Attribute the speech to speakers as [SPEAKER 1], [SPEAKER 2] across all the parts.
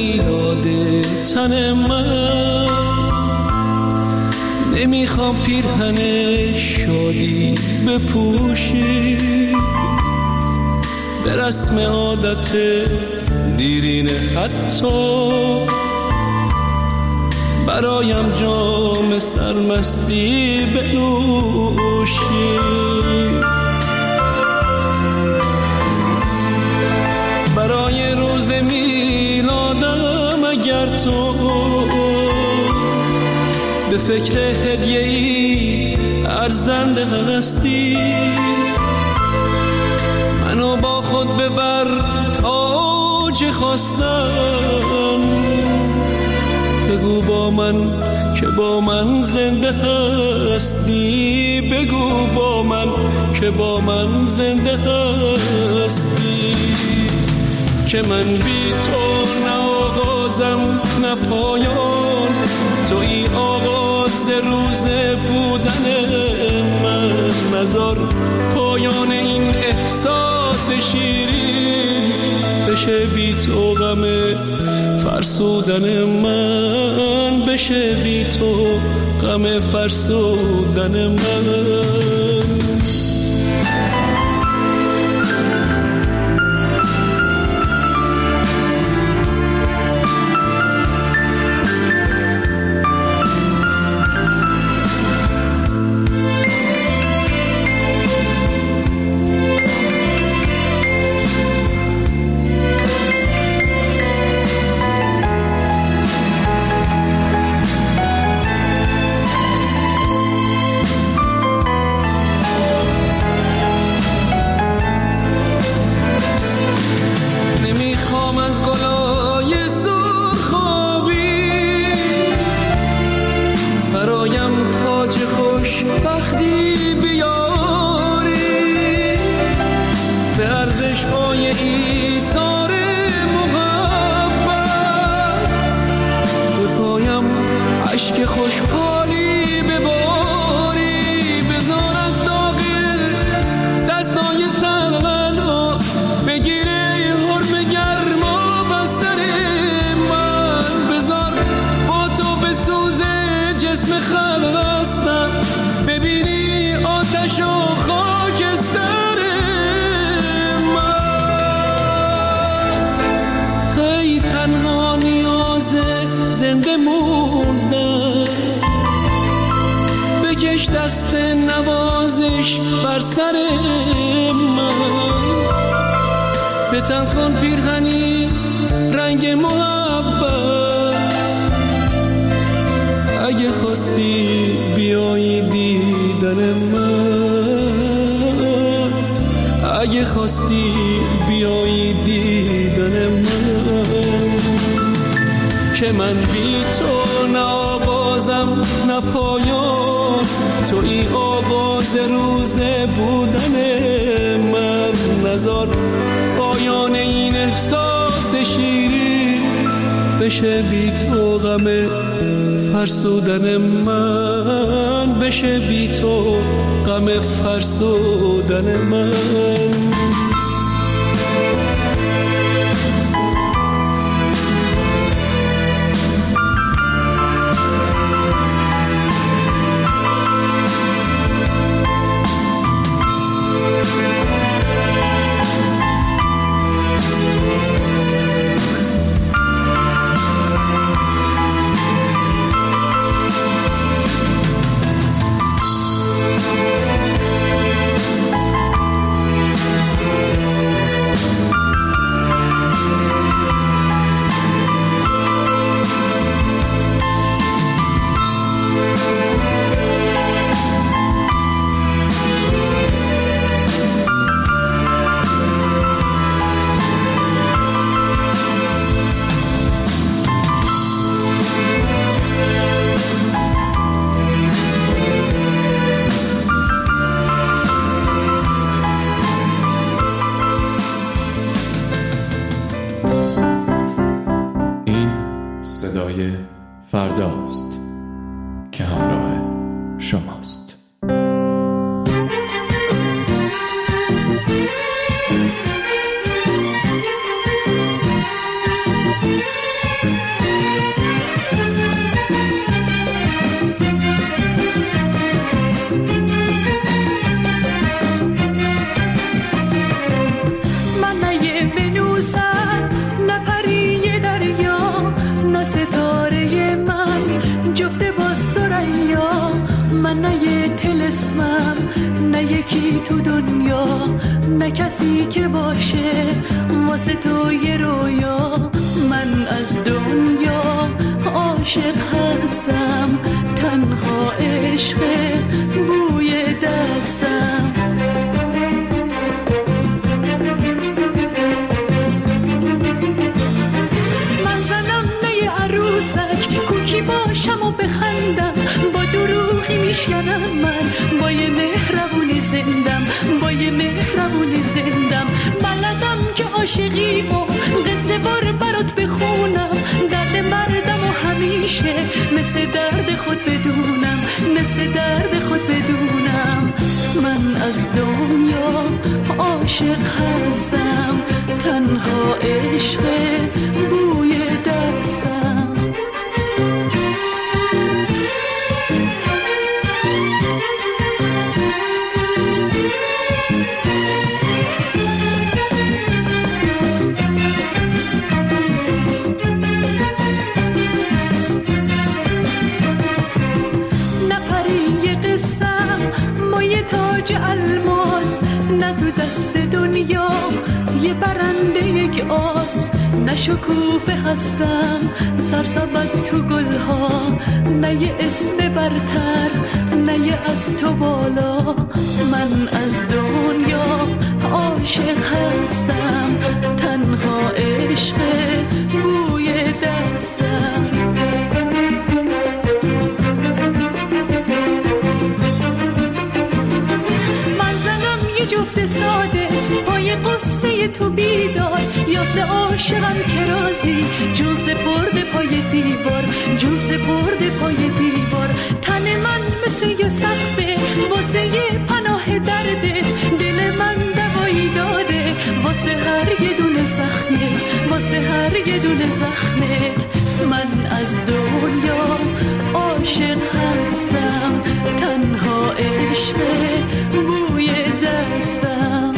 [SPEAKER 1] میلاد تن من، نمیخوام پیرهن شادی بپوشی، به رسم عادت دیرینه حتی برایم جام سرمستی بنوشی. برای روز میلادم اگر تو به فکر هدیه‌ای ارزنده هستی، منو با خود ببر تاج خواستم، بگو با من که با من زنده هستی، بگو با من که با من زنده هستی، که من بی تو نه آغازم نه پایان، توی آغاز روز بودن من، نذار پایان این احساس شیرین بشه بی تو غم فرسودن من، بشه بی تو غم فرسودن من. دست نوازش بر سر من، به تن کن پیرهنی رنگ محبت، اگه خواستی بیایی دیدن من، اگه خواستی بیایی دیدن من، که من بی تو نه آغازم نه پایان، توی آغاز روز بودن من، نذار پایان این احساس شیرین بشه بی تو غم فرسودن من، بشه بی تو غم فرسودن من.
[SPEAKER 2] فرداست که همراه شماست.
[SPEAKER 3] تو دنیا، نه کسی که باشه واسه تو یه رویا. من از دنیا عاشق هستم، تنها عشق بوی دستم. من زنم می عروسک، کوکی باشم و بخندم، با دروغی میشکنم من، با یه مهربونی زندم، با یه مهربونی زندم. بلدم که عاشقیمو قصه بار برات بخونم، درد مردم و همیشه مثل درد خود بدونم، مثل درد خود بدونم. من از دنیا عاشق هستم، تنها عشق بوی دستم. تاج الماس نه تو دست دنیا، یه برنده یک آس. نه شکوفه هستم سرسبد تو گلها، نه یه اسم برتر، نه یه از تو بالا. من از دنیا عاشق هستم، تنها عشق بوی دستم. جفت ساده پای قصه تو بیدار، یاسه عاشقم که رازی جون سپرده پای دیوار، جون سپرده پای دیوار. تن من مثل یه سقفه واسه یه پناه درده، دل من دوایی داده واسه هر یه دونه زخمت، واسه هر یه دونه زخمت. من از دنیا عاشق هستم، تنها عشق بوی دستم.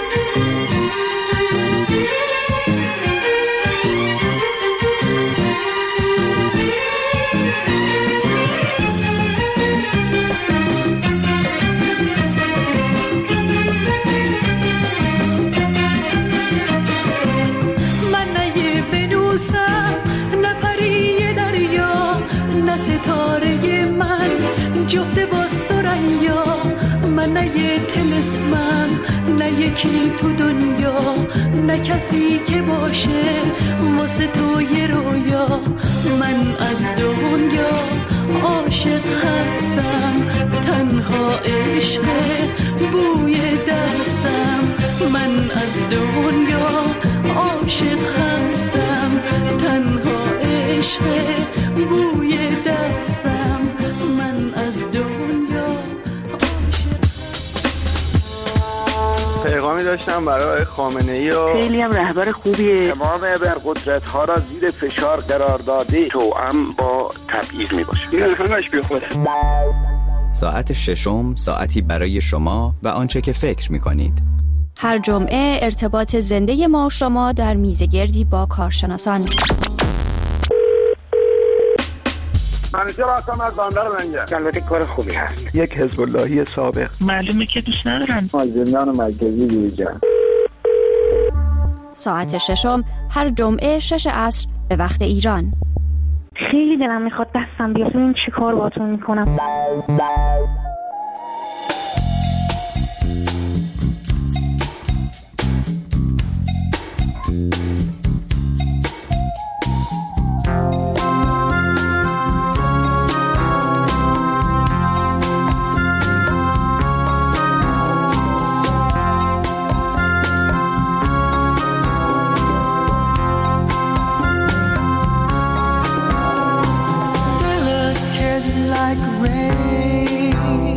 [SPEAKER 3] من نه یه ونوسم، نه پری دریا، نه ستاره من جفته با ثریا. من نه یه طلسمم، نه یکی تو دنیا، نه کسی که باشه واسه تو یه رویا. من از دنیا عاشق هستم، تنها عشق بوی دستم. من از دنیا عاشق هستم، تنها عشق بوی دستم. من از دنیا عاشق.
[SPEAKER 4] پیغامی داشتم برای خامنه‌ای و
[SPEAKER 5] خیلی هم رهبر خوبیه.
[SPEAKER 6] تمام ابرقدرت‌ها را زیر فشار قرار داده، توأم با تبعیض میباشه. این همش بیخوده.
[SPEAKER 7] ساعت ششم، ساعتی برای شما و آنچه که فکر می‌کنید.
[SPEAKER 8] هر جمعه ارتباط زنده ما و شما در میزگردی با کارشناسان.
[SPEAKER 6] منیجر هستم از بندر منجر. البته کار خوبی هست.
[SPEAKER 4] یک حزب اللهی سابق.
[SPEAKER 5] معلومه که دوست ندارن.
[SPEAKER 6] از زندان مرکزی بیرون.
[SPEAKER 8] ساعت ششم هر جمعه 6 عصر به وقت ایران.
[SPEAKER 9] خیلی دلم میخواد دستم بیاد، این چی کار باهاتون میکنم.
[SPEAKER 1] Like rain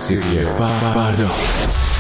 [SPEAKER 2] موسیقی فردا.